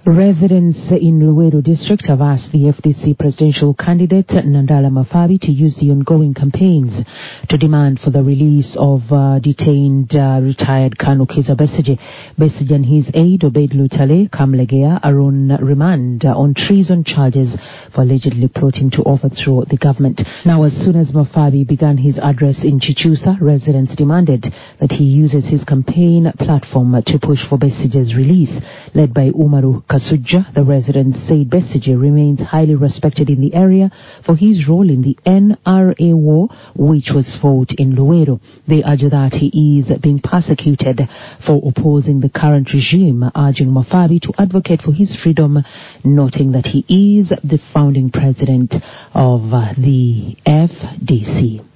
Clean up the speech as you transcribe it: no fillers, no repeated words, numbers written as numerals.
Residents in Luweero district have asked the FDC presidential candidate Nandala Mafabi to use the ongoing campaigns to demand for the release of detained retired Colonel Kizza Besigye. Besigye and his aide Obeid Lutale Kamlegea are on remand on treason charges for allegedly plotting to overthrow the government. Now, as soon as Mafabi began his address in Chichusa, residents demanded that he uses his campaign platform to push for Besigye's release. Led by Umaru Kasujja, the residents said Besigye remains highly respected in the area for his role in the NRA war, which was fought in Luweero. They urge that he is being persecuted for opposing the current regime, urging Mafabi to advocate for his freedom, noting that he is the founding president of the FDC.